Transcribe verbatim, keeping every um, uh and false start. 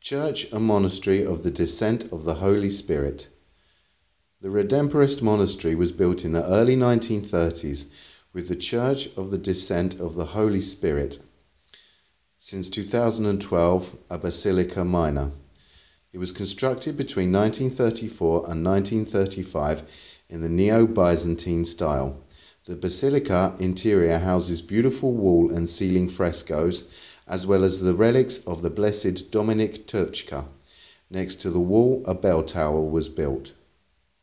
Church and Monastery of the Descent of the Holy Spirit. The Redemptorist Monastery was built in the early nineteen thirties with the Church of the Descent of the Holy Spirit. Since two thousand twelve, a basilica minor. It was constructed between nineteen thirty-four and nineteen thirty-five in the Neo-Byzantine style. The basilica interior houses beautiful wall and ceiling frescoes, as well as the relics of the Blessed Dominic Turchka. Next to the wall, a bell tower was built.